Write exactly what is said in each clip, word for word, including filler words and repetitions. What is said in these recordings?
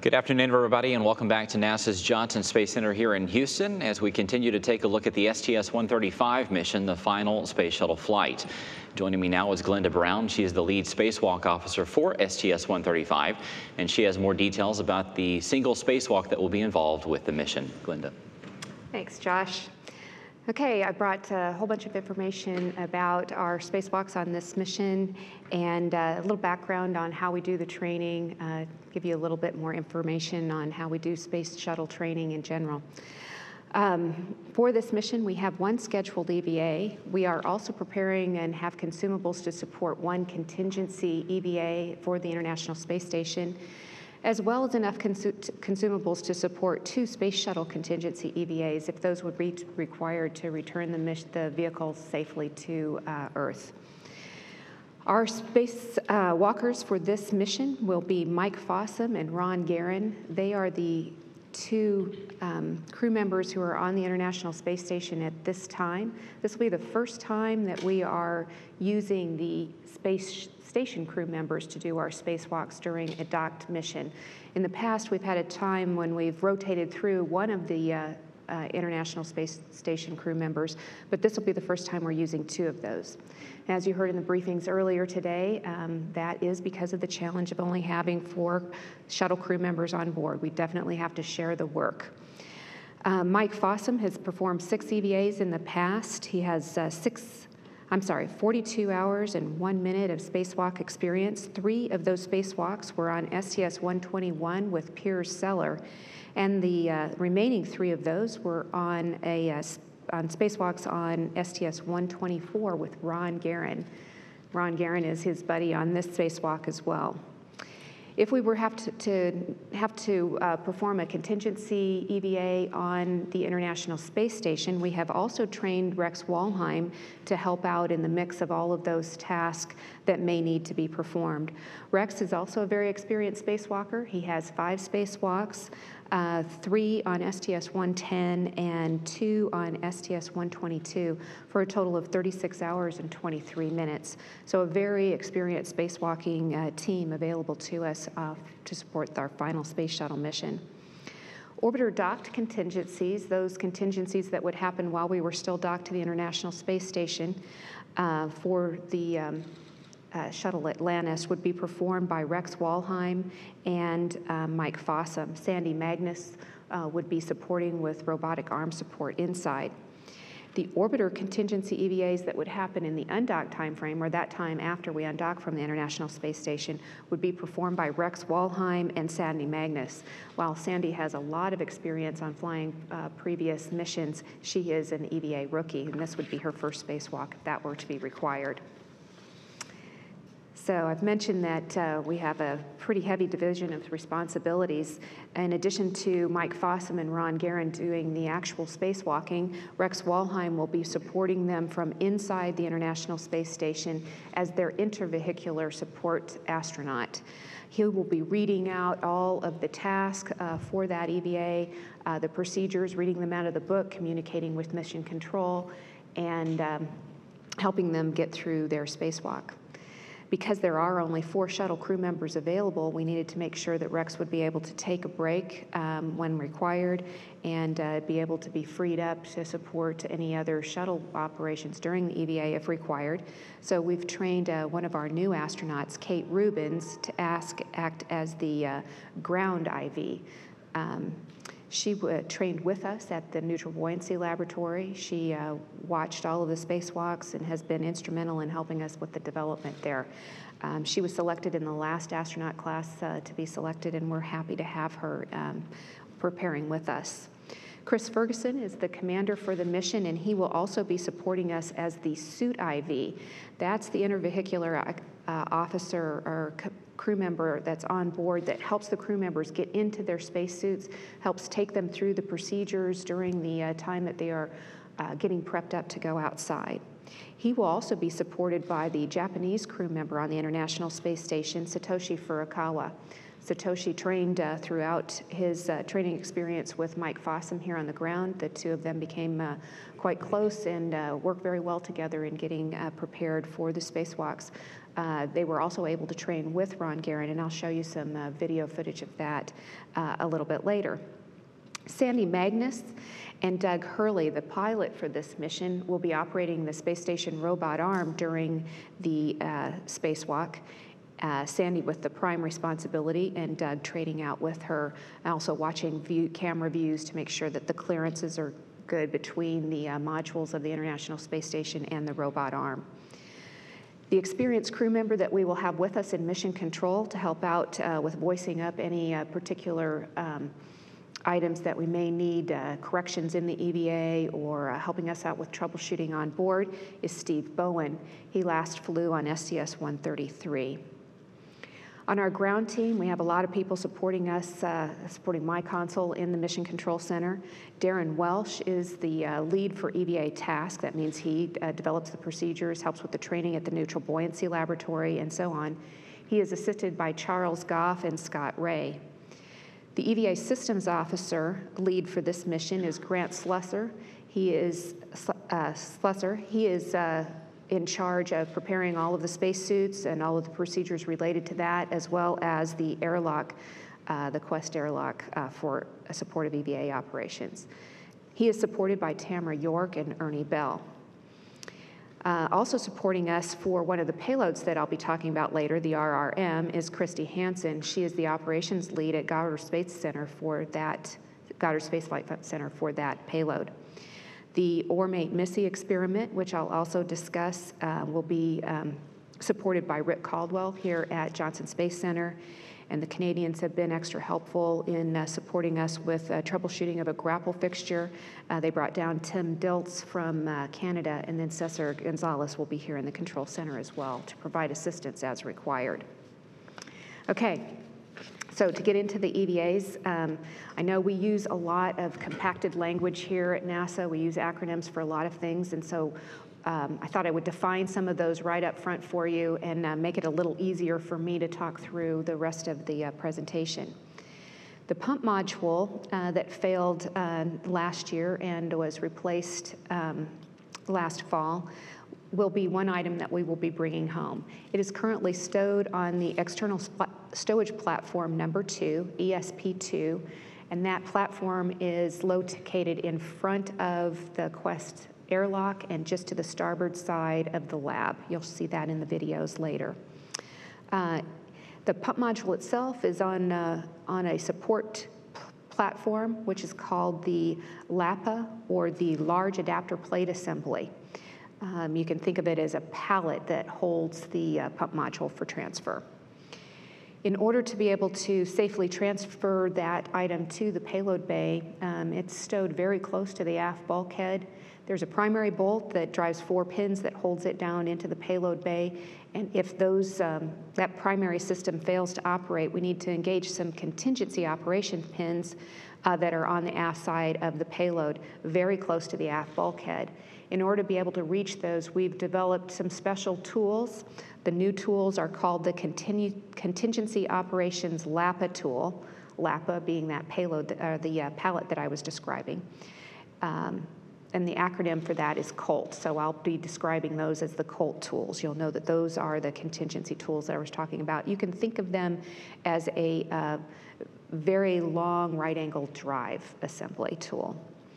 Good afternoon, everybody, and welcome back to NASA's Johnson Space Center here in Houston as we continue to take a look at the S T S one thirty-five mission, the final space shuttle flight. Joining me now is Glenda Brown. She is the lead spacewalk officer for S T S one thirty-five, and she has more details about the single spacewalk that will be involved with the mission. Glenda. Thanks, Josh. Okay, I brought a whole bunch of information about our spacewalks on this mission and uh, a little background on how we do the training, uh, give you a little bit more information on how we do space shuttle training in general. Um, for this mission, we have one scheduled E V A. We are also preparing and have consumables to support one contingency E V A for the International Space Station, as well as enough consu consumables to support two space shuttle contingency E V As if those would be required to return the, the vehicles safely to uh, Earth. Our space uh, walkers for this mission will be Mike Fossum and Ron Garan. They are the two um, crew members who are on the International Space Station at this time. This will be the first time that we are using the space station crew members to do our spacewalks during a docked mission. In the past, we've had a time when we've rotated through one of the uh, uh, International Space Station crew members, but this will be the first time we're using two of those. As you heard in the briefings earlier today, um, that is because of the challenge of only having four shuttle crew members on board. We definitely have to share the work. Uh, Mike Fossum has performed six E V As in the past. He has uh, six I'm sorry, forty-two hours and one minute of spacewalk experience. Three of those spacewalks were on S T S one twenty-one with Piers Seller, and the uh, remaining three of those were on a uh, on spacewalks on S T S one twenty-four with Ron Garan. Ron Garan is his buddy on this spacewalk as well. If we were have to, to have to uh, perform a contingency E V A on the International Space Station, we have also trained Rex Walheim to help out in the mix of all of those tasks that may need to be performed. Rex is also a very experienced spacewalker. He has five spacewalks, uh, three on S T S one ten and two on S T S one twenty-two for a total of thirty-six hours and twenty-three minutes. So a very experienced spacewalking uh, team available to us uh, to support our final space shuttle mission. Orbiter docked contingencies, those contingencies that would happen while we were still docked to the International Space Station uh, for the um, uh, shuttle Atlantis would be performed by Rex Walheim and uh, Mike Fossum. Sandy Magnus uh, would be supporting with robotic arm support inside. The orbiter contingency E V As that would happen in the undocked time frame, or that time after we undock from the International Space Station, would be performed by Rex Walheim and Sandy Magnus. While Sandy has a lot of experience on flying uh, previous missions, she is an E V A rookie, and this would be her first spacewalk if that were to be required. So I've mentioned that uh, we have a pretty heavy division of responsibilities. In addition to Mike Fossum and Ron Garan doing the actual spacewalking, Rex Walheim will be supporting them from inside the International Space Station as their intervehicular support astronaut. He will be reading out all of the tasks uh, for that E V A, uh, the procedures, reading them out of the book, communicating with mission control, and um, helping them get through their spacewalk. Because there are only four shuttle crew members available, we needed to make sure that Rex would be able to take a break um, when required and uh, be able to be freed up to support any other shuttle operations during the E V A if required. So we've trained uh, one of our new astronauts, Kate Rubens, to ask, act as the uh, ground I V. Um, She uh, trained with us at the Neutral Buoyancy Laboratory. She uh, watched all of the spacewalks and has been instrumental in helping us with the development there. Um, she was selected in the last astronaut class uh, to be selected, and we're happy to have her um, preparing with us. Chris Ferguson is the commander for the mission, and he will also be supporting us as the suit I V. That's the intervehicular uh, officer or crew member that's on board that helps the crew members get into their spacesuits, helps take them through the procedures during the uh, time that they are uh, getting prepped up to go outside. He will also be supported by the Japanese crew member on the International Space Station, Satoshi Furukawa. Satoshi trained uh, throughout his uh, training experience with Mike Fossum here on the ground. The two of them became uh, quite close and uh, worked very well together in getting uh, prepared for the spacewalks. Uh, they were also able to train with Ron Garan, and I'll show you some uh, video footage of that uh, a little bit later. Sandy Magnus and Doug Hurley, the pilot for this mission, will be operating the space station robot arm during the uh, spacewalk. Uh, Sandy with the prime responsibility and Doug trading out with her, also watching view, camera views to make sure that the clearances are good between the uh, modules of the International Space Station and the robot arm. The experienced crew member that we will have with us in mission control to help out uh, with voicing up any uh, particular um, items that we may need uh, corrections in the E V A or uh, helping us out with troubleshooting on board is Steve Bowen. He last flew on S T S one thirty-three. On our ground team, we have a lot of people supporting us, uh, supporting my console in the Mission Control Center. Darren Welsh is the uh, lead for E V A task. That means he uh, develops the procedures, helps with the training at the Neutral Buoyancy Laboratory, and so on. He is assisted by Charles Goff and Scott Ray. The E V A Systems Officer lead for this mission is Grant Slusser. He is uh, Slusser. He is uh, in charge of preparing all of the spacesuits and all of the procedures related to that, as well as the airlock, uh, the Quest airlock uh, for support of E V A operations. He is supported by Tamara York and Ernie Bell. Uh, also supporting us for one of the payloads that I'll be talking about later, the R R M, is Christy Hansen. She is the operations lead at Goddard Space Center for that, Goddard Space Flight Center for that payload. The Ormate Missy experiment, which I'll also discuss, uh, will be um, supported by Rick Caldwell here at Johnson Space Center. And the Canadians have been extra helpful in uh, supporting us with uh, troubleshooting of a grapple fixture. Uh, they brought down Tim Diltz from uh, Canada, and then Cesar Gonzalez will be here in the control center as well to provide assistance as required. Okay. So to get into the E V As, um, I know we use a lot of compacted language here at NASA. We use acronyms for a lot of things, and so um, I thought I would define some of those right up front for you and uh, make it a little easier for me to talk through the rest of the uh, presentation. The pump module uh, that failed uh, last year and was replaced um, last fall will be one item that we will be bringing home. It is currently stowed on the external stowage platform number two, E S P two, and that platform is located in front of the Quest airlock and just to the starboard side of the lab. You'll see that in the videos later. Uh, the pump module itself is on, uh, on a support platform, which is called the LAPA, or the Large Adapter Plate Assembly. Um, you can think of it as a pallet that holds the uh, pump module for transfer. In order to be able to safely transfer that item to the payload bay, um, it's stowed very close to the aft bulkhead. There's a primary bolt that drives four pins that holds it down into the payload bay, and if those, um, that primary system fails to operate, we need to engage some contingency operation pins uh, that are on the aft side of the payload, very close to the aft bulkhead. In order to be able to reach those, we've developed some special tools. The new tools are called the Continu Contingency Operations LAPA tool, LAPA being that payload, or the uh, pallet that I was describing. Um, and the acronym for that is COLT, so I'll be describing those as the COLT tools. You'll know that those are the contingency tools that I was talking about. You can think of them as a uh, very long right-angle drive assembly tool.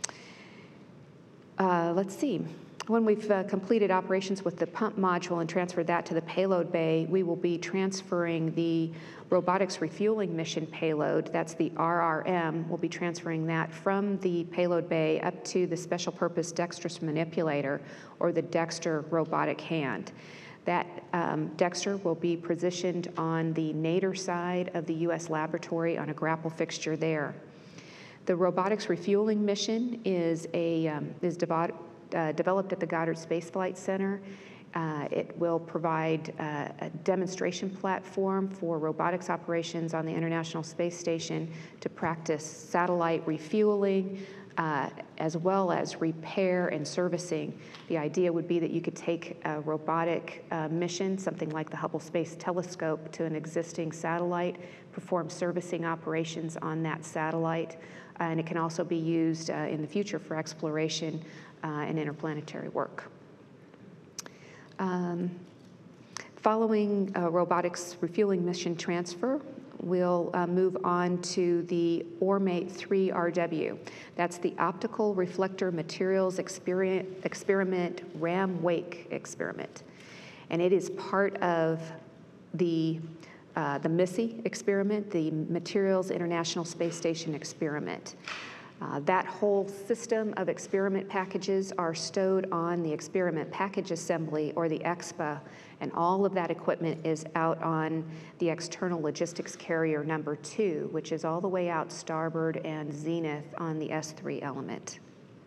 Uh, let's see. When we've uh, completed operations with the pump module and transferred that to the payload bay, we will be transferring the robotics refueling mission payload, that's the R R M, we'll be transferring that from the payload bay up to the special purpose dexterous manipulator, or the Dexter robotic hand. That um, Dexter will be positioned on the nadir side of the U S laboratory on a grapple fixture there. The robotics refueling mission is, a, um, is devo uh, developed at the Goddard Space Flight Center. Uh, it will provide uh, a demonstration platform for robotics operations on the International Space Station to practice satellite refueling, uh, as well as repair and servicing. The idea would be that you could take a robotic uh, mission, something like the Hubble Space Telescope, to an existing satellite, perform servicing operations on that satellite, uh, and it can also be used uh, in the future for exploration uh, and interplanetary work. Um, Following uh, robotics refueling mission transfer, we'll uh, move on to the ORMATE three R W. That's the Optical Reflector Materials Experiment, experiment RAM-Wake experiment. And it is part of the, uh, the MISSE experiment, the Materials International Space Station experiment. Uh, that whole system of experiment packages are stowed on the experiment package assembly, or the E X P A, and all of that equipment is out on the external logistics carrier number two, which is all the way out starboard and zenith on the S three element.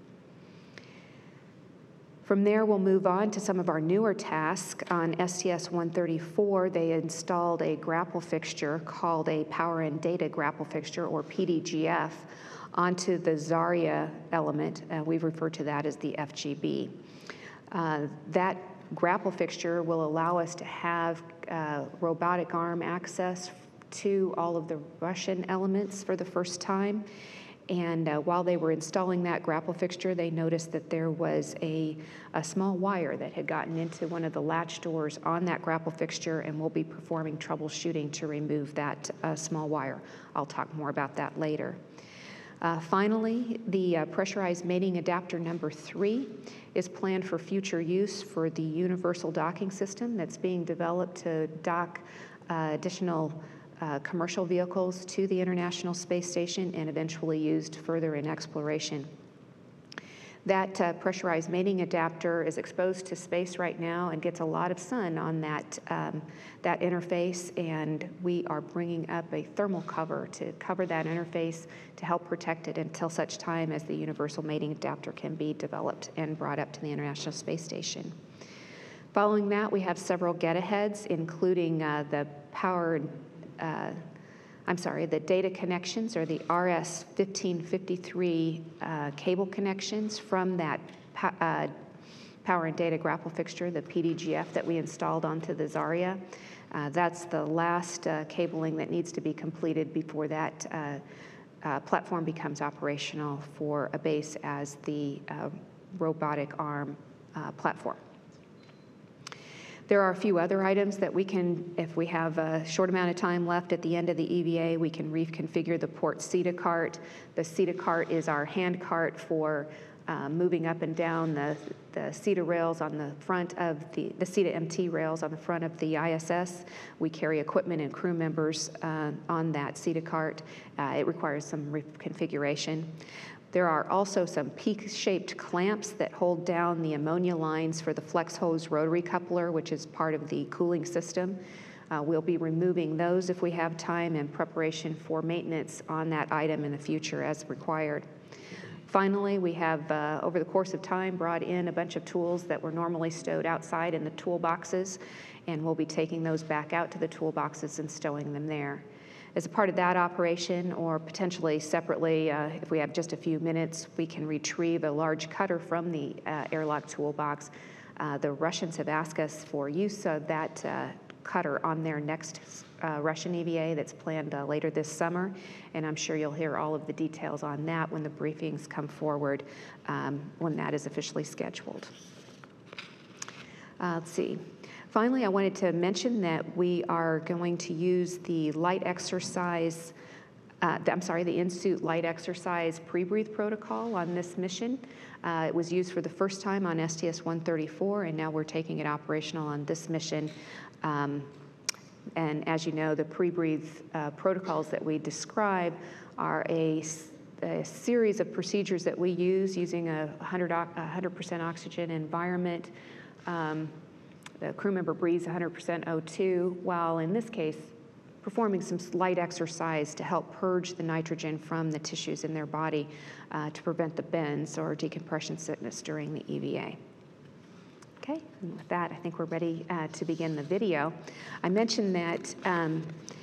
From there, we'll move on to some of our newer tasks. On S T S one thirty-four, they installed a grapple fixture called a Power and Data Grapple Fixture, or P D G F, onto the Zarya element. Uh, we refer to that as the F G B. Uh, that grapple fixture will allow us to have uh, robotic arm access to all of the Russian elements for the first time. And uh, while they were installing that grapple fixture, they noticed that there was a, a small wire that had gotten into one of the latch doors on that grapple fixture, and we'll be performing troubleshooting to remove that uh, small wire. I'll talk more about that later. Uh, finally, the uh, pressurized mating adapter number three is planned for future use for the universal docking system that's being developed to dock uh, additional uh, commercial vehicles to the International Space Station and eventually used further in exploration. That uh, pressurized mating adapter is exposed to space right now and gets a lot of sun on that, um, that interface, and we are bringing up a thermal cover to cover that interface to help protect it until such time as the universal mating adapter can be developed and brought up to the International Space Station. Following that, we have several get-aheads, including uh, the power uh, I'm sorry, the data connections, or the R S fifteen fifty-three uh, cable connections from that uh, power and data grapple fixture, the P D G F that we installed onto the Zarya. Uh, that's the last uh, cabling that needs to be completed before that uh, uh, platform becomes operational for a base as the uh, robotic arm uh, platform. There are a few other items that we can, if we have a short amount of time left at the end of the E V A, we can reconfigure the port SETA cart. The SETA cart is our hand cart for uh, moving up and down the, the SETA rails on the front of the, the SETA M T rails on the front of the I S S. We carry equipment and crew members uh, on that SETA cart. Uh, it requires some reconfiguration. There are also some peak-shaped clamps that hold down the ammonia lines for the flex hose rotary coupler, which is part of the cooling system. Uh, we'll be removing those if we have time in preparation for maintenance on that item in the future as required. Finally, we have, uh, over the course of time, brought in a bunch of tools that were normally stowed outside in the toolboxes, and we'll be taking those back out to the toolboxes and stowing them there. As a part of that operation, or potentially separately, uh, if we have just a few minutes, we can retrieve a large cutter from the uh, airlock toolbox. Uh, the Russians have asked us for use of that uh, cutter on their next uh, Russian E V A that's planned uh, later this summer, and I'm sure you'll hear all of the details on that when the briefings come forward, um, when that is officially scheduled. Uh, let's see. Finally, I wanted to mention that we are going to use the light exercise, uh, I'm sorry, the in-suit light exercise pre-breathe protocol on this mission. Uh, it was used for the first time on S T S one thirty-four, and now we're taking it operational on this mission. Um, and as you know, the pre-breathe uh, protocols that we describe are a, a series of procedures that we use using a one hundred percent oxygen environment. Um, The crew member breathes one hundred percent O two, while in this case, performing some light exercise to help purge the nitrogen from the tissues in their body uh, to prevent the bends or decompression sickness during the E V A. Okay, and with that, I think we're ready uh, to begin the video. I mentioned that um,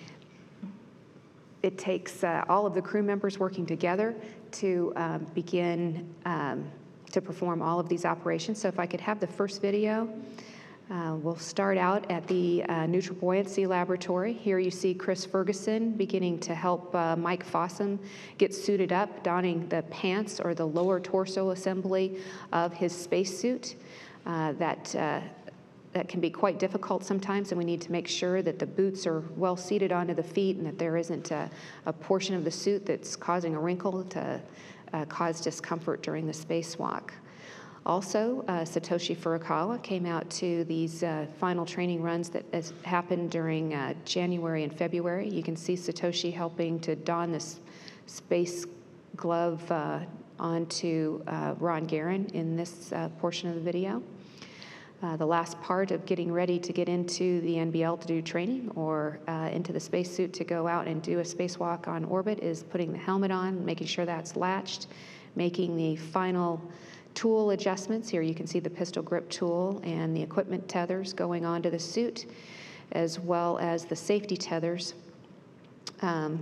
it takes uh, all of the crew members working together to um, begin um, to perform all of these operations. So if I could have the first video. Uh, we'll start out at the uh, Neutral Buoyancy Laboratory. Here you see Chris Ferguson beginning to help uh, Mike Fossum get suited up, donning the pants or the lower torso assembly of his spacesuit. Uh, that uh, that can be quite difficult sometimes, and we need to make sure that the boots are well seated onto the feet and that there isn't a, a portion of the suit that's causing a wrinkle to uh, cause discomfort during the spacewalk. Also, uh, Satoshi Furukawa came out to these uh, final training runs that has happened during uh, January and February. You can see Satoshi helping to don this space glove uh, onto uh, Ron Garan in this uh, portion of the video. Uh, the last part of getting ready to get into the N B L to do training or uh, into the spacesuit to go out and do a spacewalk on orbit is putting the helmet on, making sure that's latched, making the final tool adjustments. Here you can see the pistol grip tool and the equipment tethers going onto the suit, as well as the safety tethers. Um,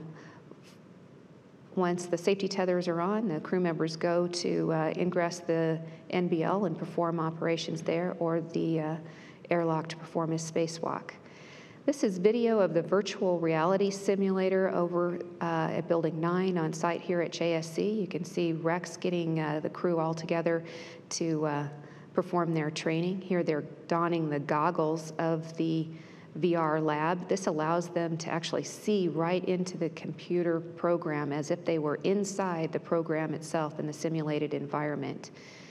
Once the safety tethers are on, the crew members go to uh, ingress the N B L and perform operations there, or the uh, airlock to perform a spacewalk. This is video of the virtual reality simulator over uh, at Building nine on site here at J S C. You can see Rex getting uh, the crew all together to uh, perform their training. Here they're donning the goggles of the V R lab. This allows them to actually see right into the computer program as if they were inside the program itself in the simulated environment.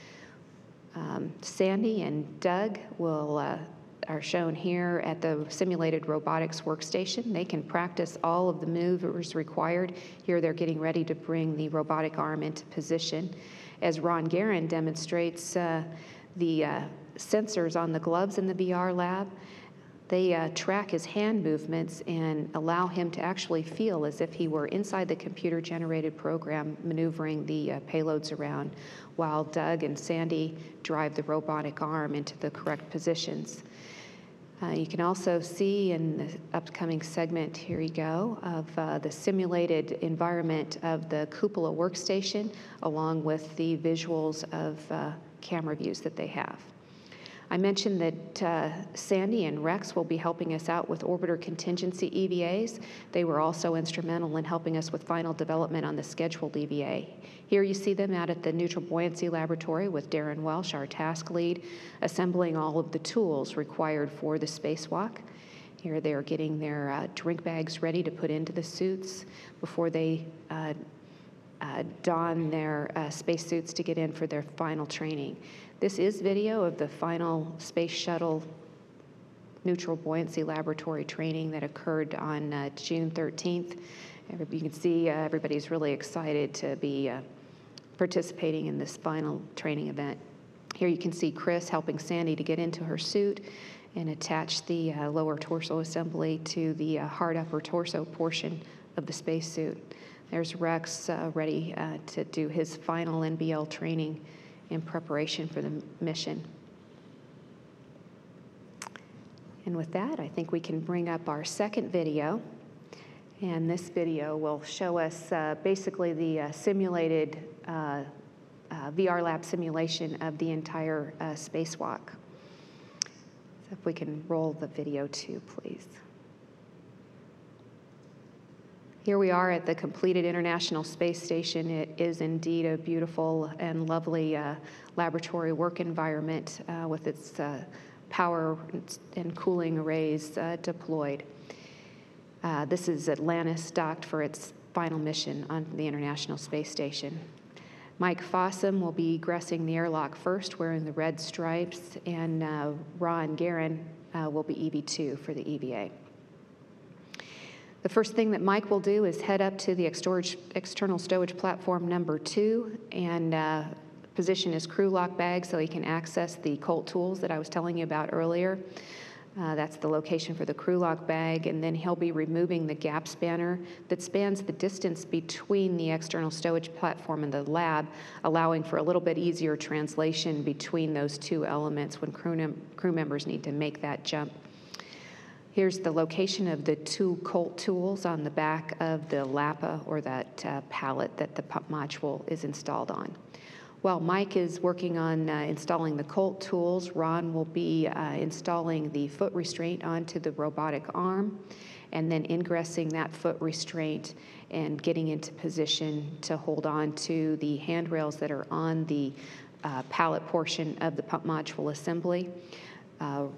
Um, Sandy and Doug will uh, are shown here at the simulated robotics workstation. They can practice all of the maneuvers required. Here they're getting ready to bring the robotic arm into position. As Ron Garan demonstrates uh, the uh, sensors on the gloves in the V R lab, they uh, track his hand movements and allow him to actually feel as if he were inside the computer-generated program maneuvering the uh, payloads around, while Doug and Sandy drive the robotic arm into the correct positions. Uh, you can also see in the upcoming segment, here you go, of uh, the simulated environment of the cupola workstation, along with the visuals of uh, camera views that they have. I mentioned that uh, Sandy and Rex will be helping us out with orbiter contingency E V As. They were also instrumental in helping us with final development on the scheduled E V A. Here you see them out at the Neutral Buoyancy Laboratory with Darren Welsh, our task lead, assembling all of the tools required for the spacewalk. Here they are getting their uh, drink bags ready to put into the suits before they uh, uh, don their uh, spacesuits to get in for their final training. This is video of the final Space Shuttle Neutral Buoyancy Laboratory training that occurred on uh, June thirteenth. You can see uh, everybody's really excited to be uh, participating in this final training event. Here you can see Chris helping Sandy to get into her suit and attach the uh, lower torso assembly to the uh, hard upper torso portion of the spacesuit. There's Rex uh, ready uh, to do his final N B L training in preparation for the mission. And with that, I think we can bring up our second video. And this video will show us uh, basically the uh, simulated uh, uh, V R lab simulation of the entire uh, spacewalk. So if we can roll the video too, please. Here we are at the completed International Space Station. It is indeed a beautiful and lovely uh, laboratory work environment uh, with its uh, power and cooling arrays uh, deployed. Uh, this is Atlantis docked for its final mission on the International Space Station. Mike Fossum will be egressing the airlock first, wearing the red stripes, and uh, Ron Garan uh, will be E V two for the E V A. The first thing that Mike will do is head up to the external stowage platform number two and uh, position his crew lock bag so he can access the Colt tools that I was telling you about earlier. Uh, that's the location for the crew lock bag, and then he'll be removing the gap spanner that spans the distance between the external stowage platform and the lab, allowing for a little bit easier translation between those two elements when crew, crew members need to make that jump. Here's the location of the two Colt tools on the back of the Lapa, or that uh, pallet that the pump module is installed on. While Mike is working on uh, installing the Colt tools, Ron will be uh, installing the foot restraint onto the robotic arm and then ingressing that foot restraint and getting into position to hold on to the handrails that are on the uh, pallet portion of the pump module assembly. Uh,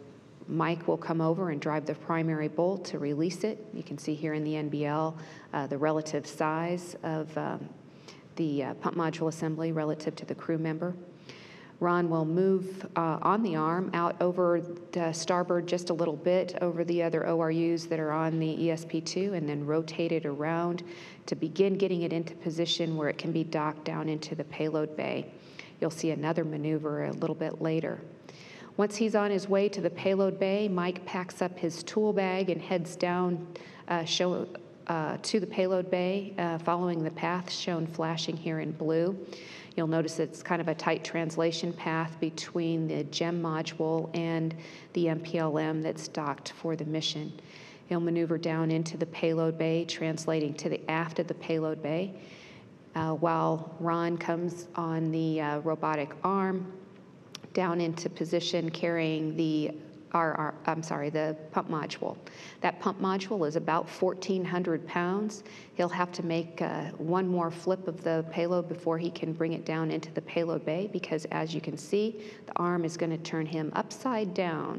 Mike will come over and drive the primary bolt to release it. You can see here in the N B L uh, the relative size of um, the uh, pump module assembly relative to the crew member. Ron will move uh, on the arm out over the starboard just a little bit over the other O R Us that are on the E S P two, and then rotate it around to begin getting it into position where it can be docked down into the payload bay. You'll see another maneuver a little bit later. Once he's on his way to the payload bay, Mike packs up his tool bag and heads down uh, show, uh, to the payload bay, uh, following the path shown flashing here in blue. You'll notice it's kind of a tight translation path between the GEM module and the M P L M that's docked for the mission. He'll maneuver down into the payload bay, translating to the aft of the payload bay, uh, while Ron comes on the uh, robotic arm down into position carrying the R R, I'm sorry, the pump module. That pump module is about fourteen hundred pounds. He'll have to make uh, one more flip of the payload before he can bring it down into the payload bay, because as you can see, the arm is going to turn him upside down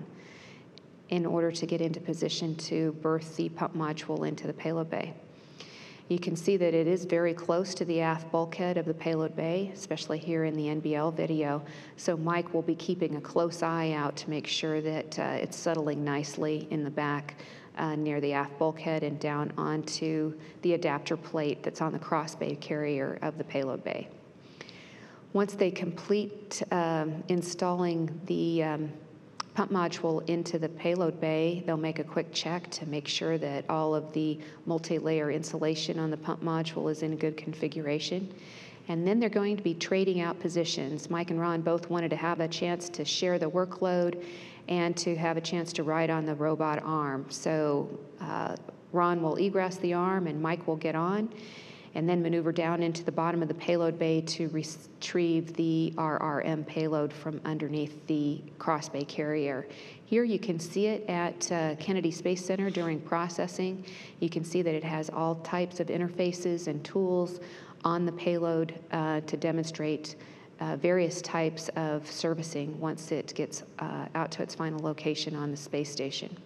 in order to get into position to berth the pump module into the payload bay. You can see that it is very close to the aft bulkhead of the payload bay, especially here in the N B L video. So Mike will be keeping a close eye out to make sure that uh, it's settling nicely in the back uh, near the aft bulkhead and down onto the adapter plate that's on the cross bay carrier of the payload bay. Once they complete um, installing the um, pump module into the payload bay, they'll make a quick check to make sure that all of the multi-layer insulation on the pump module is in good configuration. And then they're going to be trading out positions. Mike and Ron both wanted to have a chance to share the workload and to have a chance to ride on the robot arm. So uh, Ron will egress the arm and Mike will get on, and then maneuver down into the bottom of the payload bay to retrieve the R R M payload from underneath the cross bay carrier. Here you can see it at uh, Kennedy Space Center during processing. You can see that it has all types of interfaces and tools on the payload uh, to demonstrate uh, various types of servicing once it gets uh, out to its final location on the space station.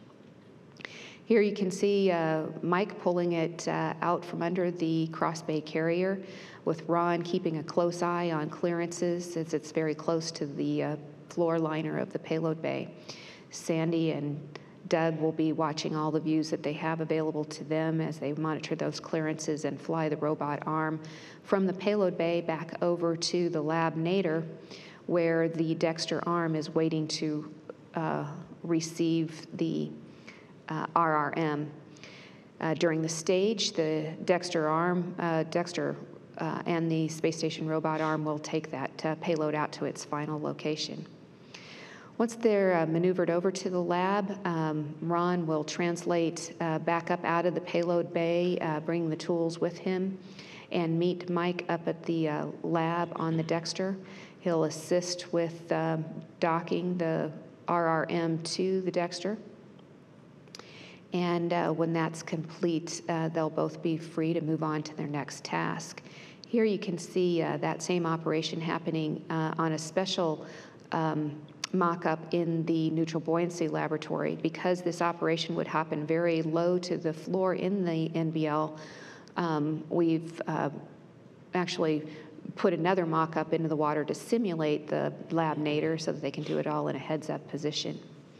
Here you can see uh, Mike pulling it uh, out from under the cross bay carrier, with Ron keeping a close eye on clearances as it's very close to the uh, floor liner of the payload bay. Sandy and Doug will be watching all the views that they have available to them as they monitor those clearances and fly the robot arm from the payload bay back over to the lab nadir, where the Dexter arm is waiting to uh, receive the Uh, R R M. Uh, during the stage, the Dexter arm, uh, Dexter uh, and the space station robot arm will take that uh, payload out to its final location. Once they're uh, maneuvered over to the lab, um, Ron will translate uh, back up out of the payload bay, uh, bring the tools with him, and meet Mike up at the uh, lab on the Dexter. He'll assist with um, docking the R R M to the Dexter. And uh, when that's complete, uh, they'll both be free to move on to their next task. Here you can see uh, that same operation happening uh, on a special um, mock-up in the neutral buoyancy laboratory. Because this operation would happen very low to the floor in the N B L, um, we've uh, actually put another mock-up into the water to simulate the lab nadir so that they can do it all in a heads-up position.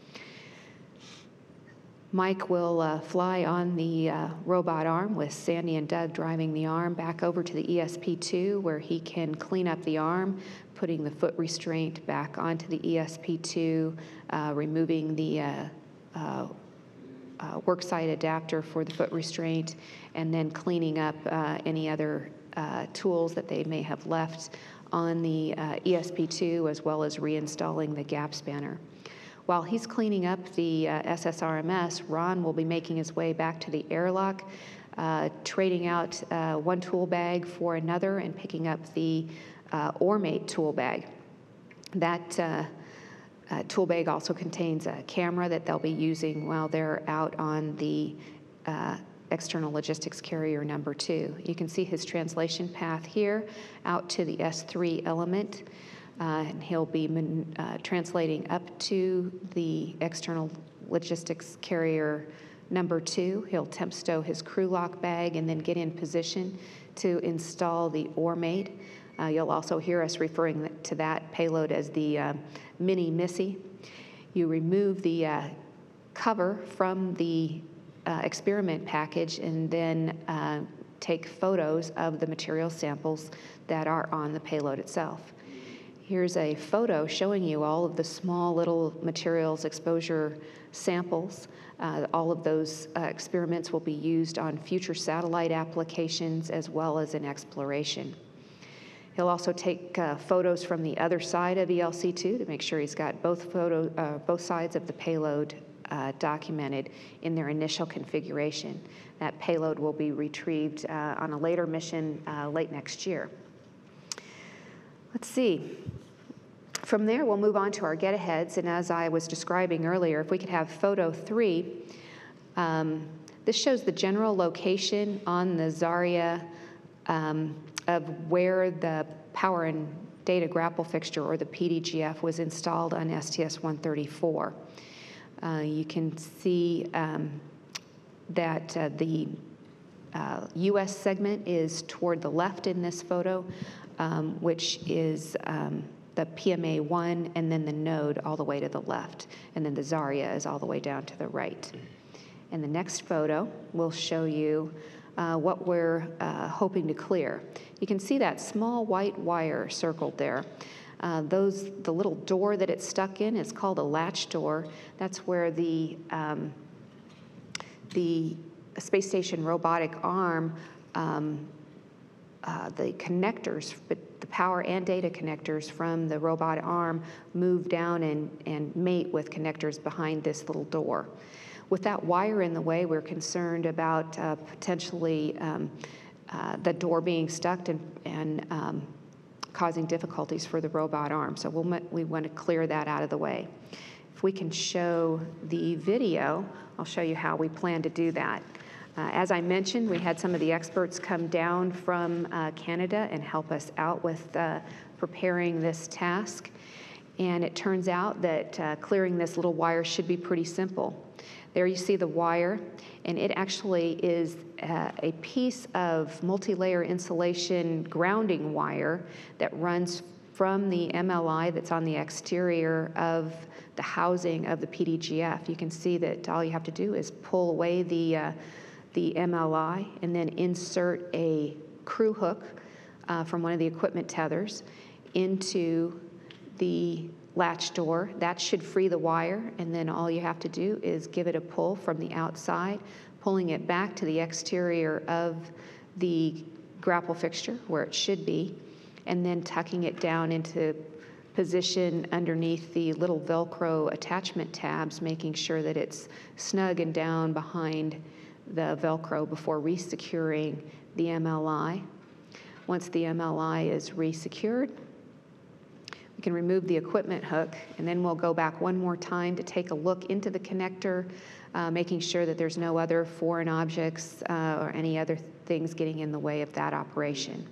Mike will uh, fly on the uh, robot arm with Sandy and Doug driving the arm back over to the E S P two, where he can clean up the arm, putting the foot restraint back onto the E S P two, uh, removing the uh, uh, uh, worksite adapter for the foot restraint, and then cleaning up uh, any other uh, tools that they may have left on the uh, E S P two, as well as reinstalling the gap spanner. While he's cleaning up the uh, S S R M S, Ron will be making his way back to the airlock, uh, trading out uh, one tool bag for another and picking up the uh, OrMate tool bag. That uh, uh, tool bag also contains a camera that they'll be using while they're out on the uh, external logistics carrier number two. You can see his translation path here out to the S three element. Uh, and he'll be uh, translating up to the external logistics carrier number two. He'll temp stow his crew lock bag and then get in position to install the ORMATE. Uh, you'll also hear us referring to that payload as the uh, Mini Missy. You remove the uh, cover from the uh, experiment package and then uh, take photos of the material samples that are on the payload itself. Here's a photo showing you all of the small little materials exposure samples. Uh, all of those uh, experiments will be used on future satellite applications as well as in exploration. He'll also take uh, photos from the other side of E L C two to make sure he's got both, photo, uh, both sides of the payload uh, documented in their initial configuration. That payload will be retrieved uh, on a later mission uh, late next year. Let's see. From there, we'll move on to our get-aheads, and as I was describing earlier, if we could have photo three, um, this shows the general location on the Zarya um, of where the power and data grapple fixture, or the P D G F, was installed on S T S one thirty-four. Uh, you can see um, that uh, the uh, U S segment is toward the left in this photo, um, which is um, the P M A one, and then the node all the way to the left, and then the Zarya is all the way down to the right. And the next photo will show you uh, what we're uh, hoping to clear. You can see that small white wire circled there. Uh, those, the little door that it's stuck in is called a latch door. That's where the, um, the space station robotic arm, um, uh, the connectors, but the power and data connectors from the robot arm move down and, and mate with connectors behind this little door. With that wire in the way, we're concerned about uh, potentially um, uh, the door being stuck and, and um, causing difficulties for the robot arm. So we'll, we want to clear that out of the way. If we can show the video, I'll show you how we plan to do that. Uh, as I mentioned, we had some of the experts come down from uh, Canada and help us out with uh, preparing this task. And it turns out that uh, clearing this little wire should be pretty simple. There you see the wire, and it actually is uh, a piece of multi-layer insulation grounding wire that runs from the M L I that's on the exterior of the housing of the P D G F. You can see that all you have to do is pull away the, uh, the M L I and then insert a crew hook uh, from one of the equipment tethers into the latch door. That should free the wire, and then all you have to do is give it a pull from the outside, pulling it back to the exterior of the grapple fixture where it should be, and then tucking it down into position underneath the little Velcro attachment tabs, making sure that it's snug and down behind the Velcro before resecuring the M L I. Once the M L I is resecured, we can remove the equipment hook, and then we'll go back one more time to take a look into the connector, uh, making sure that there's no other foreign objects uh, or any other things getting in the way of that operation.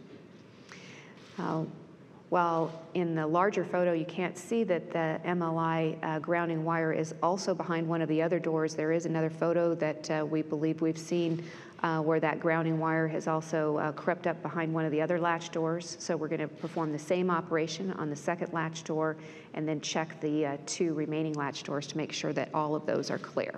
Uh, while in the larger photo you can't see that the M L I uh, grounding wire is also behind one of the other doors, there is another photo that uh, we believe we've seen Uh, where that grounding wire has also uh, crept up behind one of the other latch doors. So we're going to perform the same operation on the second latch door and then check the uh, two remaining latch doors to make sure that all of those are clear.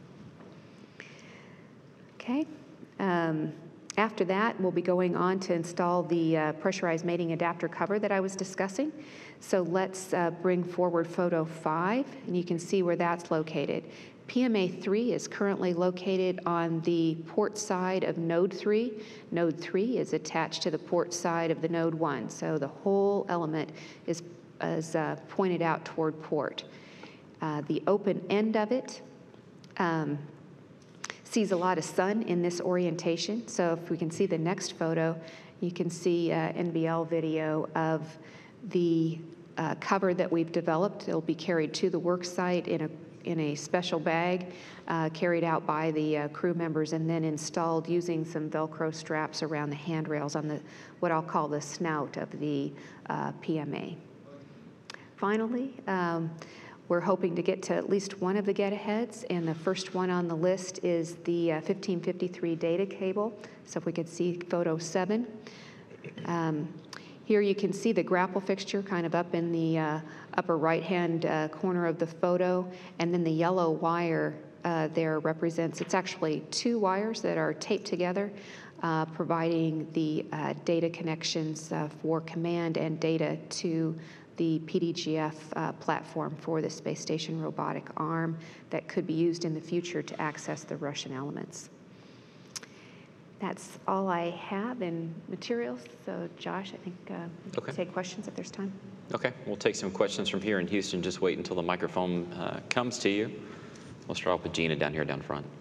Okay. Um, after that, we'll be going on to install the uh, pressurized mating adapter cover that I was discussing. So let's uh, bring forward photo five, and you can see where that's located. P M A three is currently located on the port side of node three. Node three is attached to the port side of the node one. So the whole element is, is uh, pointed out toward port. Uh, the open end of it um, sees a lot of sun in this orientation. So if we can see the next photo, you can see uh, N B L video of the uh, cover that we've developed. It'll be carried to the work site in a in a special bag uh, carried out by the uh, crew members and then installed using some Velcro straps around the handrails on the what I'll call the snout of the uh, P M A. Finally, um, We're hoping to get to at least one of the get-aheads, and the first one on the list is the uh, fifteen fifty-three data cable. So if we could see photo seven. Um, here you can see the grapple fixture kind of up in the uh, upper right-hand uh, corner of the photo, and then the yellow wire uh, there represents, it's actually two wires that are taped together, uh, providing the uh, data connections uh, for command and data to the P D G F uh, platform for the space station robotic arm that could be used in the future to access the Russian elements. That's all I have in materials. So Josh, I think uh, we can Okay. take questions if there's time. Okay, we'll take some questions from here in Houston. Just wait until the microphone uh, comes to you. We'll start off with Gina down here down front.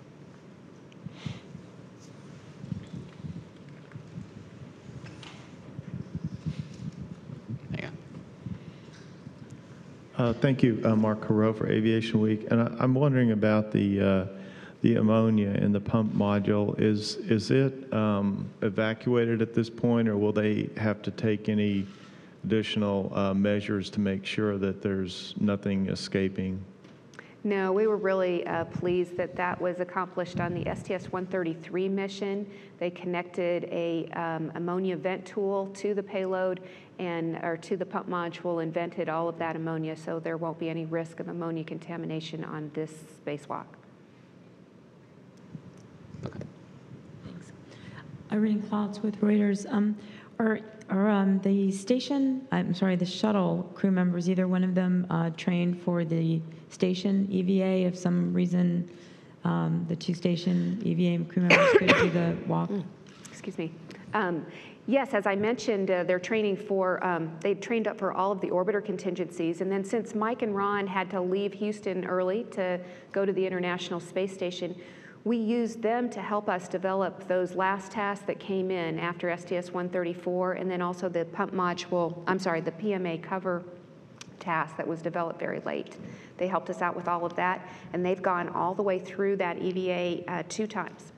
Uh, thank you, uh, Mark Carreau for Aviation Week. And I, I'm wondering about the uh, the ammonia in the pump module. Is is it um, evacuated at this point, or will they have to take any additional uh, measures to make sure that there's nothing escaping? No, we were really uh, pleased that that was accomplished on the S T S one thirty-three mission. They connected a um, ammonia vent tool to the payload and or to the pump module and vented all of that ammonia, so there won't be any risk of ammonia contamination on this spacewalk. Okay. Thanks. Irene Clouds with Reuters. Um, are are um, the station, I'm sorry, the shuttle crew members, either one of them uh, trained for the station E V A? If some reason um, the two station E V A crew members could do the walk? Excuse me. Um, yes, as I mentioned, uh, they're training for, um, they trained up for all of the orbiter contingencies. And then since Mike and Ron had to leave Houston early to go to the International Space Station, we used them to help us develop those last tasks that came in after S T S one thirty-four, and then also the pump module, I'm sorry, the P M A cover task that was developed very late. They helped us out with all of that, and they've gone all the way through that E V A uh, two times.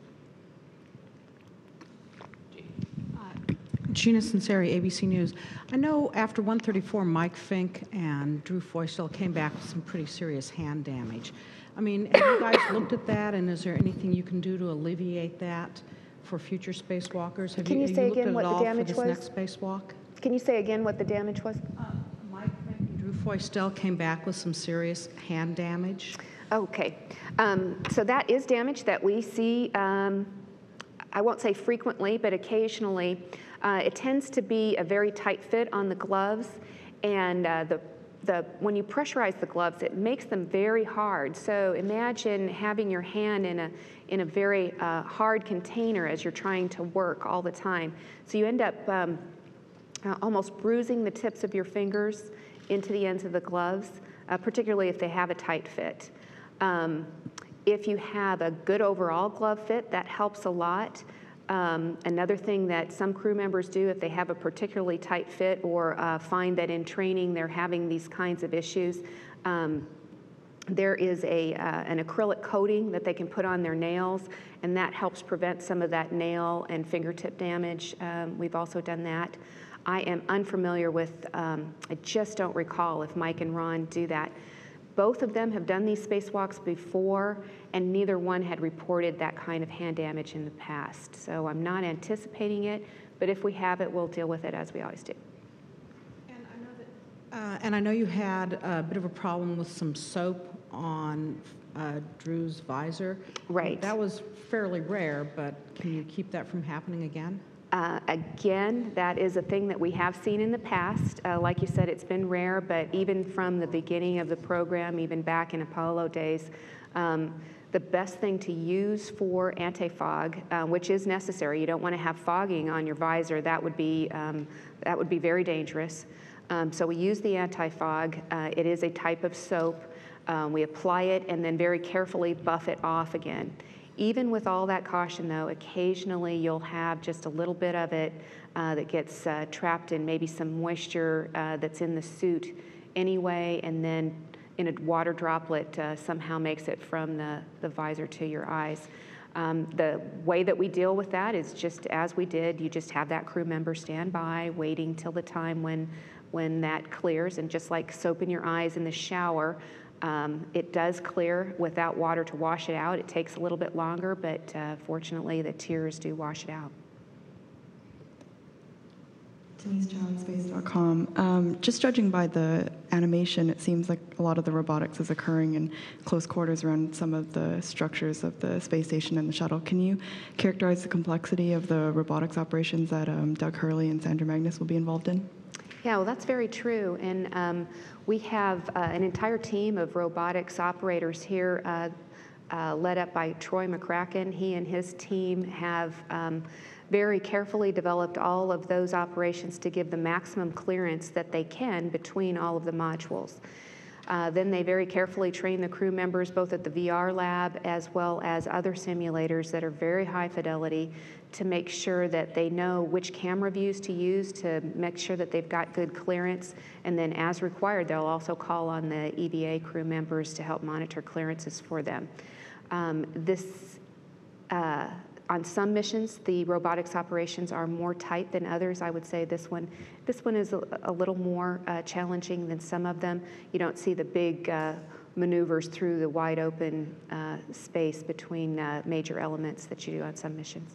Gina Sinceri, A B C News. I know after one thirty-four, Mike Fink and Drew Feustel came back with some pretty serious hand damage. I mean, have you guys looked at that, and is there anything you can do to alleviate that for future spacewalkers? Have Can you have say looked again at what it the all damage for was? this next spacewalk? Can you say again what the damage was? Uh, Mike Fink and Drew Feustel came back with some serious hand damage. Okay, um, so that is damage that we see, um, I won't say frequently, but occasionally. Uh, it tends to be a very tight fit on the gloves, and uh, the, the, when you pressurize the gloves, it makes them very hard. So imagine having your hand in a, in a very uh, hard container as you're trying to work all the time. So you end up um, uh, almost bruising the tips of your fingers into the ends of the gloves, uh, particularly if they have a tight fit. Um, if you have a good overall glove fit, that helps a lot. Um, another thing that some crew members do if they have a particularly tight fit or uh, find that in training they're having these kinds of issues, um, there is a, uh, an acrylic coating that they can put on their nails, and that helps prevent some of that nail and fingertip damage. Um, we've also done that. I am unfamiliar with, um, I just don't recall if Mike and Ron do that. Both of them have done these spacewalks before, and neither one had reported that kind of hand damage in the past. So I'm not anticipating it, but if we have it, we'll deal with it as we always do. And I know that, uh, and I know you had a bit of a problem with some soap on uh, Drew's visor. Right. That was fairly rare, but can you keep that from happening again? Uh, again, that is a thing that we have seen in the past. Uh, like you said, it's been rare, but even from the beginning of the program, even back in Apollo days, um, the best thing to use for anti-fog, uh, which is necessary, you don't want to have fogging on your visor. That would be, um, that would be very dangerous. Um, so we use the anti-fog. Uh, it is a type of soap. Um, we apply it and then very carefully buff it off again. Even with all that caution, though, occasionally you'll have just a little bit of it uh, that gets uh, trapped in maybe some moisture uh, that's in the suit anyway, and then in a water droplet uh, somehow makes it from the, the visor to your eyes. Um, the way that we deal with that is just as we did. You just have that crew member stand by, waiting till the time when, when that clears, and just like soap in your eyes in the shower, Um, it does clear without water to wash it out. It takes a little bit longer, but uh, fortunately the tiers do wash it out. Denise John, space dot com. Um, just judging by the animation, it seems like a lot of the robotics is occurring in close quarters around some of the structures of the space station and the shuttle. Can you characterize the complexity of the robotics operations that um, Doug Hurley and Sandra Magnus will be involved in? Yeah, well, that's very true. And um, we have uh, an entire team of robotics operators here, uh, uh, led up by Troy McCracken. He and his team have um, very carefully developed all of those operations to give the maximum clearance that they can between all of the modules. Uh, then they very carefully train the crew members both at the V R lab as well as other simulators that are very high fidelity to make sure that they know which camera views to use to make sure that they've got good clearance. And then as required, they'll also call on the E V A crew members to help monitor clearances for them. Um, this uh, On some missions, the robotics operations are more tight than others. I would say this one, this one is a, a little more uh, challenging than some of them. You don't see the big uh, maneuvers through the wide open uh, space between uh, major elements that you do on some missions.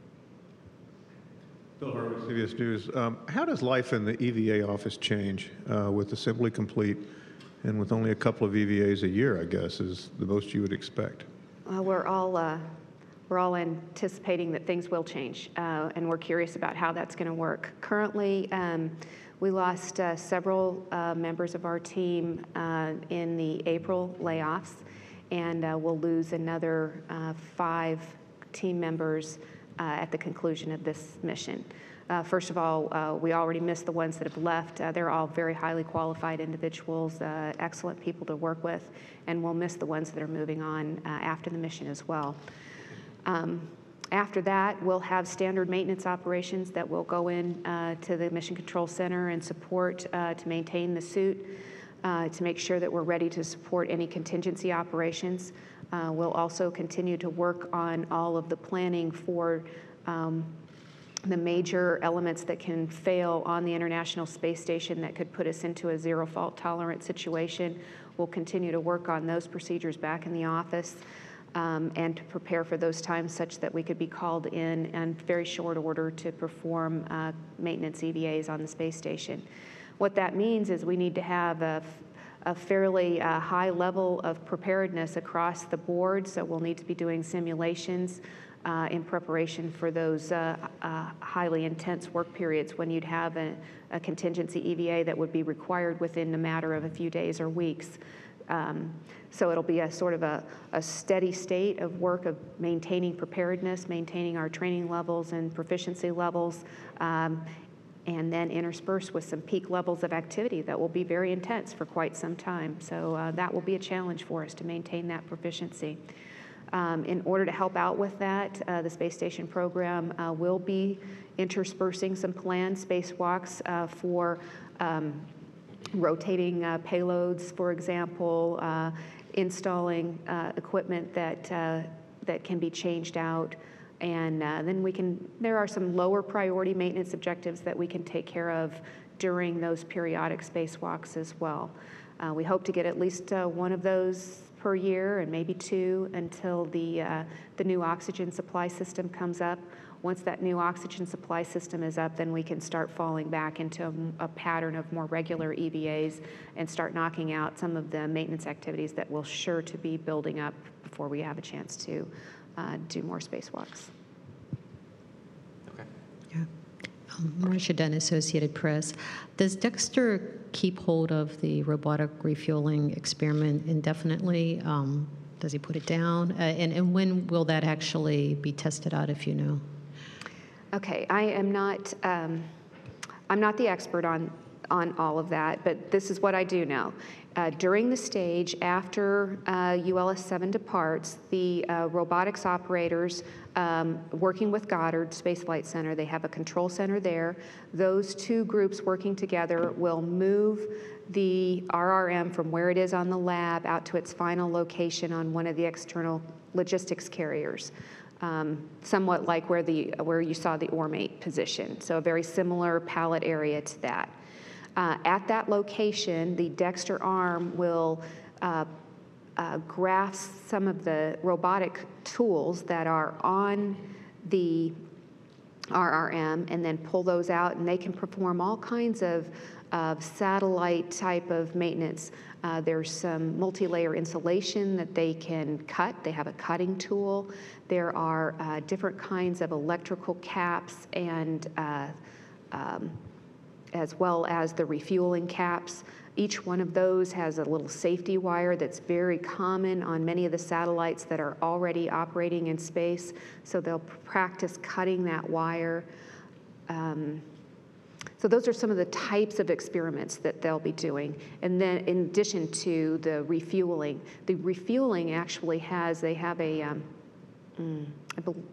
Bill Hurwitz, C B S News. Um, how does life in the E V A office change uh, with Assembly Complete and with only a couple of E V As a year, I guess, is the most you would expect? Uh, we're all uh, We're all anticipating that things will change, uh, and we're curious about how that's going to work. Currently, um, we lost uh, several uh, members of our team uh, in the April layoffs, and uh, we'll lose another uh, five team members uh, at the conclusion of this mission. Uh, first of all, uh, we already missed the ones that have left. Uh, they're all very highly qualified individuals, uh, excellent people to work with, and we'll miss the ones that are moving on uh, after the mission as well. Um, after that, we'll have standard maintenance operations that will go in uh, to the Mission Control Center and support uh, to maintain the suit, uh, to make sure that we're ready to support any contingency operations. Uh, we'll also continue to work on all of the planning for um, the major elements that can fail on the International Space Station that could put us into a zero fault tolerant situation. We'll continue to work on those procedures back in the office. Um, and to prepare for those times such that we could be called in in very short order to perform uh, maintenance E V As on the space station. What that means is we need to have a, a fairly uh, high level of preparedness across the board, so we'll need to be doing simulations uh, in preparation for those uh, uh, highly intense work periods when you'd have a, a contingency E V A that would be required within a matter of a few days or weeks. Um, so it'll be a sort of a, a steady state of work of maintaining preparedness, maintaining our training levels and proficiency levels, um, and then interspersed with some peak levels of activity that will be very intense for quite some time. So uh, that will be a challenge for us to maintain that proficiency. Um, in order to help out with that, uh, the space station program uh, will be interspersing some planned spacewalks uh, for um, rotating uh, payloads, for example, uh, installing uh, equipment that uh, that can be changed out, and uh, then we can. There are some lower priority maintenance objectives that we can take care of during those periodic spacewalks as well. Uh, we hope to get at least uh, one of those per year, and maybe two, until the uh, the new oxygen supply system comes up. Once that new oxygen supply system is up, then we can start falling back into a, a pattern of more regular E V As and start knocking out some of the maintenance activities that will sure to be building up before we have a chance to uh, do more spacewalks. Okay. Yeah. Um, Marisha Dunn, Associated Press. Does Dexter keep hold of the robotic refueling experiment indefinitely? Um, does he put it down? Uh, and, and when will that actually be tested out, if you know? Okay, I am not, um, I'm not the expert on, on all of that, but this is what I do know. Uh, during the stage, after uh, U L S seven departs, the uh, robotics operators um, working with Goddard Space Flight Center, they have a control center there. Those two groups working together will move the R R M from where it is on the lab out to its final location on one of the external logistics carriers. Um, somewhat like where the where you saw the Ormate position, so a very similar pallet area to that. Uh, at that location, the Dexter arm will uh, uh, grasp some of the robotic tools that are on the R R M and then pull those out, and they can perform all kinds of, of satellite type of maintenance. Uh, there's some multi-layer insulation that they can cut. They have a cutting tool. There are uh, different kinds of electrical caps and uh, um, as well as the refueling caps. Each one of those has a little safety wire that's very common on many of the satellites that are already operating in space. So they'll practice cutting that wire. Um, so those are some of the types of experiments that they'll be doing. And then in addition to the refueling, the refueling actually has, they have a, um, mm, I believe,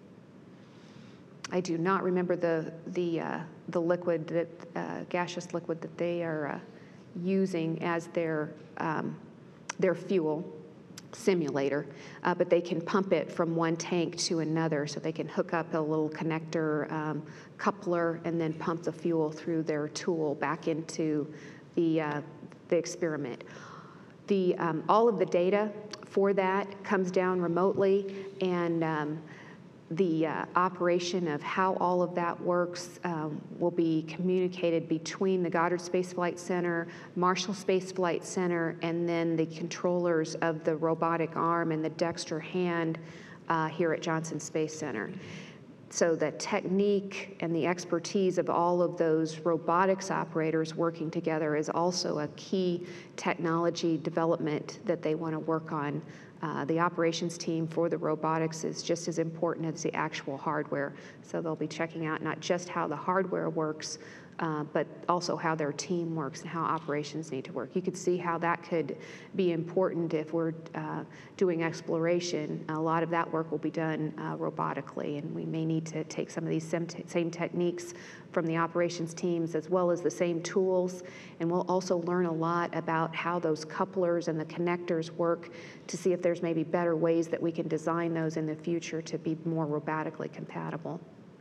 I do not remember the the uh, the liquid that uh, gaseous liquid that they are uh, using as their um, their fuel simulator, uh, but they can pump it from one tank to another, so they can hook up a little connector um, coupler and then pump the fuel through their tool back into the uh, the experiment. The um, all of the data for that comes down remotely, and um, the uh, operation of how all of that works um, will be communicated between the Goddard Space Flight Center, Marshall Space Flight Center, and then the controllers of the robotic arm and the Dexter hand uh, here at Johnson Space Center. So the technique and the expertise of all of those robotics operators working together is also a key technology development that they want to work on. Uh, the operations team for the robotics is just as important as the actual hardware. So they'll be checking out not just how the hardware works, uh, but also how their team works and how operations need to work. You could see how that could be important if we're uh, doing exploration. A lot of that work will be done uh, robotically, and we may need to take some of these same, te same techniques from the operations teams as well as the same tools, and we'll also learn a lot about how those couplers and the connectors work to see if there's maybe better ways that we can design those in the future to be more robotically compatible.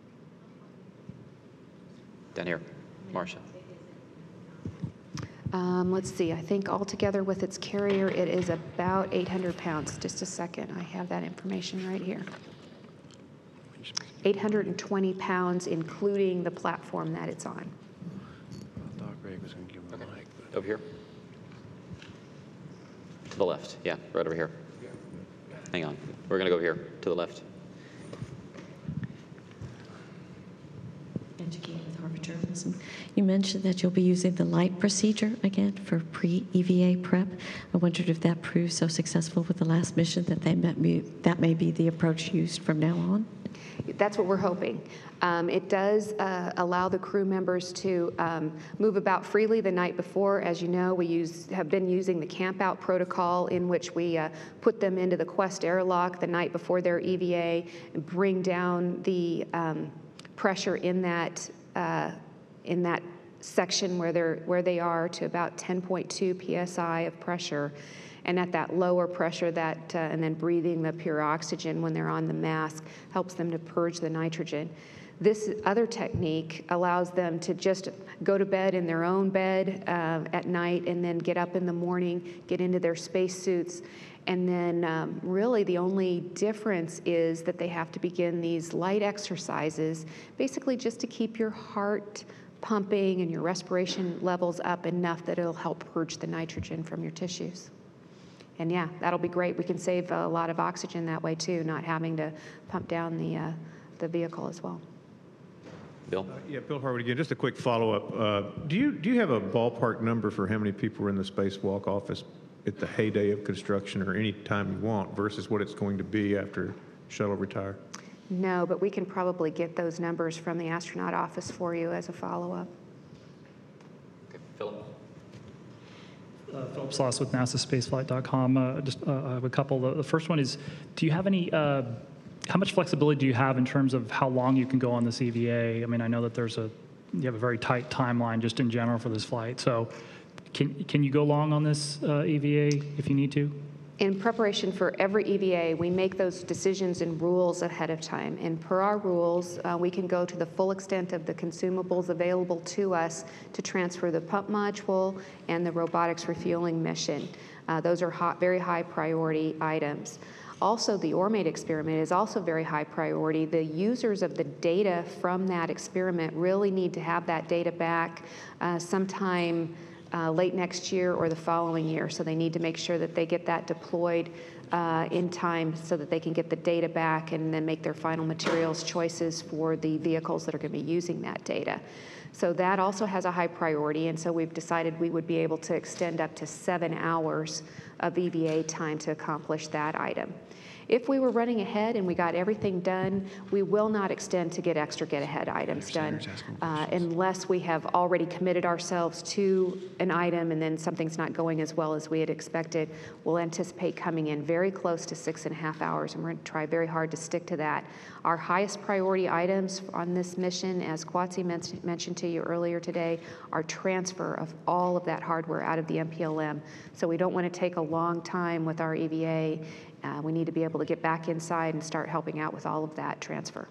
Down here, Marcia. Um, let's see, I think altogether with its carrier, it is about eight hundred pounds. Just a second, I have that information right here. eight hundred twenty pounds, including the platform that it's on. Doc Ray was going to give him a mic. But... Over here. To the left, yeah, right over here. Hang on, we're going to go here, to the left. Educated with Harvard Journalism. You mentioned that you'll be using the light procedure again for pre-E V A prep. I wondered if that proved so successful with the last mission that they met me, that may be the approach used from now on. That's what we're hoping. Um, it does uh, allow the crew members to um, move about freely the night before. As you know, we use, have been using the camp-out protocol in which we uh, put them into the Quest airlock the night before their E V A, and bring down the um, pressure in that uh, in that section where they're where they are to about ten point two P S I of pressure. And at that lower pressure, that uh, and then breathing the pure oxygen when they're on the mask helps them to purge the nitrogen. This other technique allows them to just go to bed in their own bed uh, at night and then get up in the morning, get into their spacesuits. And then um, really the only difference is that they have to begin these light exercises, basically just to keep your heart pumping and your respiration levels up enough that it'll help purge the nitrogen from your tissues. And yeah, that'll be great. We can save a lot of oxygen that way too, not having to pump down the, uh, the vehicle as well. Bill? Uh, yeah, Bill Harwood again. Just a quick follow-up. Uh, do you do you have a ballpark number for how many people were in the spacewalk office at the heyday of construction, or any time you want, versus what it's going to be after shuttle retire? No, but we can probably get those numbers from the astronaut office for you as a follow-up. Okay, Philip? Uh, Philip Sloss with NASA Spaceflight dot com. Uh, just uh, I have a couple. The, the first one is, do you have any, uh, how much flexibility do you have in terms of how long you can go on this E V A? I mean, I know that there's a, you have a very tight timeline just in general for this flight. So can, can you go long on this uh, E V A if you need to? In preparation for every E V A, we make those decisions and rules ahead of time. And per our rules, uh, we can go to the full extent of the consumables available to us to transfer the pump module and the robotics refueling mission. Uh, those are hot, very high priority items. Also, the ORMATE experiment is also very high priority. The users of the data from that experiment really need to have that data back uh, sometime uh, late next year or the following year. So they need to make sure that they get that deployed uh, in time so that they can get the data back and then make their final materials choices for the vehicles that are going to be using that data. So that also has a high priority, and so we've decided we would be able to extend up to seven hours of E V A time to accomplish that item. If we were running ahead and we got everything done, we will not extend to get extra get-ahead items done uh, unless we have already committed ourselves to an item and then something's not going as well as we had expected. We'll anticipate coming in very close to six and a half hours, and we're going to try very hard to stick to that. Our highest priority items on this mission, as Kwatsi men mentioned to you earlier today, are transfer of all of that hardware out of the M P L M. So we don't want to take a long time with our E V A. Uh, we need to be able to get back inside and start helping out with all of that transfer.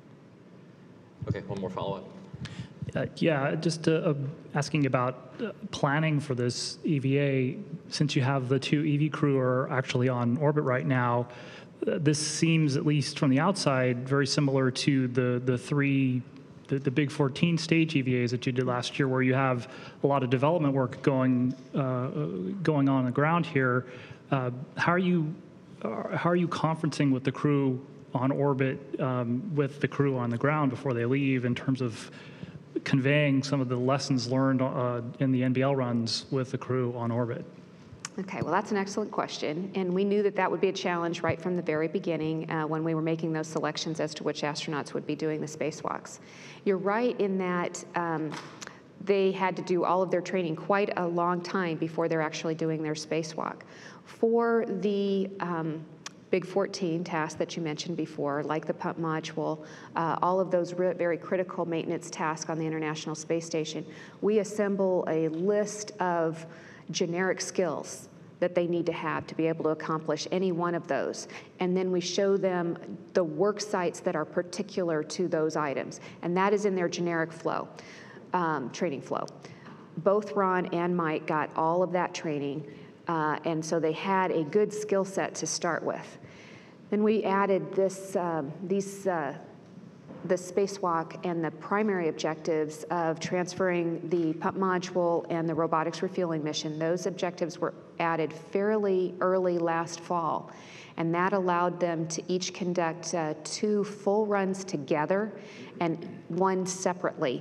Okay, one more follow-up. Uh, yeah, just uh, uh, asking about uh, planning for this E V A. Since you have the two E V crew are actually on orbit right now, uh, this seems, at least from the outside, very similar to the the three, the, the big fourteen stage E V As that you did last year, where you have a lot of development work going uh, going on the ground here. Uh, how are you how are you conferencing with the crew on orbit um, with the crew on the ground before they leave in terms of conveying some of the lessons learned uh, in the N B L runs with the crew on orbit? Okay, well, that's an excellent question, and we knew that that would be a challenge right from the very beginning uh, when we were making those selections as to which astronauts would be doing the spacewalks. You're right in that um, they had to do all of their training quite a long time before they're actually doing their spacewalk. For the um, Big fourteen tasks that you mentioned before, like the pump module, uh, all of those re very critical maintenance tasks on the International Space Station, we assemble a list of generic skills that they need to have to be able to accomplish any one of those. And then we show them the work sites that are particular to those items. And that is in their generic flow, um, training flow. Both Ron and Mike got all of that training. Uh, and so they had a good skill set to start with. Then we added this, um, these, uh, the spacewalk and the primary objectives of transferring the pump module and the robotics refueling mission. Those objectives were added fairly early last fall, and that allowed them to each conduct uh, two full runs together and one separately.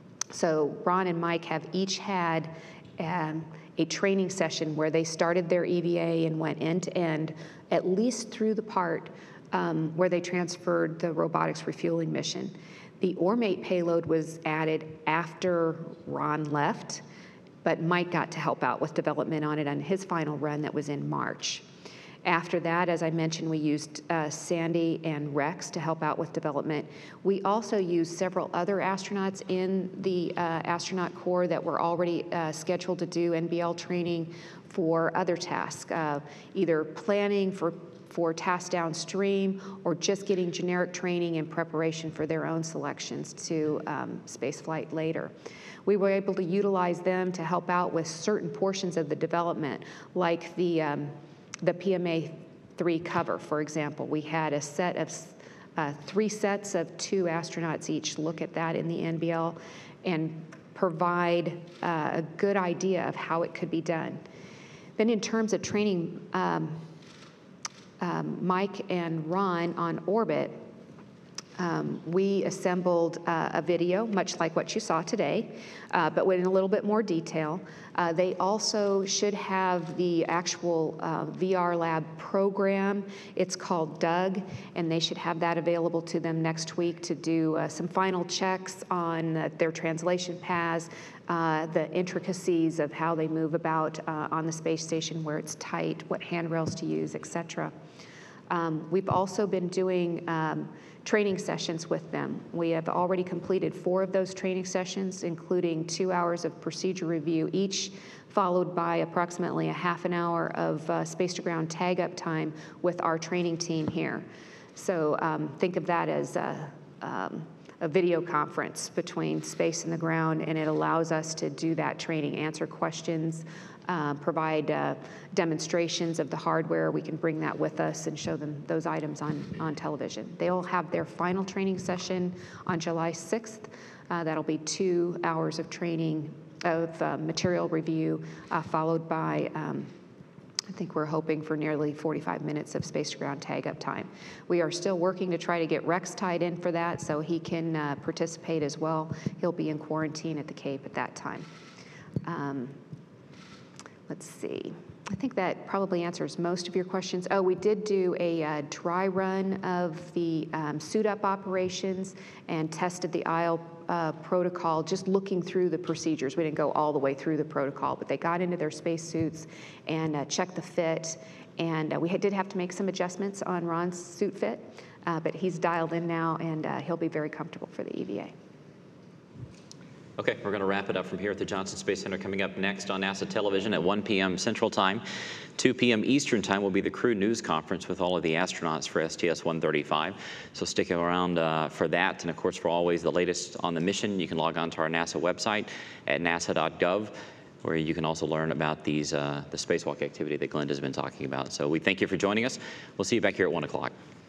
So Ron and Mike have each had um, a training session where they started their E V A and went end to end, at least through the part um, where they transferred the robotics refueling mission. The ORMATE payload was added after Ron left, but Mike got to help out with development on it on his final run that was in March. After that, as I mentioned, we used uh, Sandy and Rex to help out with development. We also used several other astronauts in the uh, astronaut corps that were already uh, scheduled to do N B L training for other tasks, uh, either planning for, for tasks downstream or just getting generic training in preparation for their own selections to um, spaceflight later. We were able to utilize them to help out with certain portions of the development, like the um, the P M A three cover, for example. We had a set of uh, three sets of two astronauts each look at that in the N B L and provide uh, a good idea of how it could be done. Then in terms of training um, um, Mike and Ron on orbit, Um, we assembled uh, a video, much like what you saw today, uh, but in a little bit more detail. Uh, they also should have the actual uh, V R Lab program. It's called Doug, and they should have that available to them next week to do uh, some final checks on uh, their translation paths, uh, the intricacies of how they move about uh, on the space station, where it's tight, what handrails to use, et cetera. Um, we've also been doing um, training sessions with them. We have already completed four of those training sessions, including two hours of procedure review each, followed by approximately a half an hour of uh, space to ground tag up time with our training team here. So um, think of that as a, um, a video conference between space and the ground, and it allows us to do that training, answer questions, uh, provide uh, demonstrations of the hardware. We can bring that with us and show them those items on, on television. They'll have their final training session on July sixth. Uh, that'll be two hours of training of uh, material review, uh, followed by um, I think we're hoping for nearly forty-five minutes of space to ground tag up time. We are still working to try to get Rex tied in for that so he can uh, participate as well. He'll be in quarantine at the Cape at that time. Um, let's see. I think that probably answers most of your questions. Oh, we did do a uh, dry run of the um, suit up operations and tested the aisle uh, protocol, just looking through the procedures. We didn't go all the way through the protocol, but they got into their spacesuits and uh, checked the fit. And uh, we had, did have to make some adjustments on Ron's suit fit, uh, but he's dialed in now, and uh, he'll be very comfortable for the E V A. Okay, we're going to wrap it up from here at the Johnson Space Center. Coming up next on NASA television at one p m Central Time, two p m Eastern Time will be the crew news conference with all of the astronauts for S T S one thirty-five. So stick around uh, for that. And of course, for always the latest on the mission, you can log on to our NASA website at nasa dot gov, where you can also learn about these uh, the spacewalk activity that Glenda's been talking about. So we thank you for joining us. We'll see you back here at one o'clock.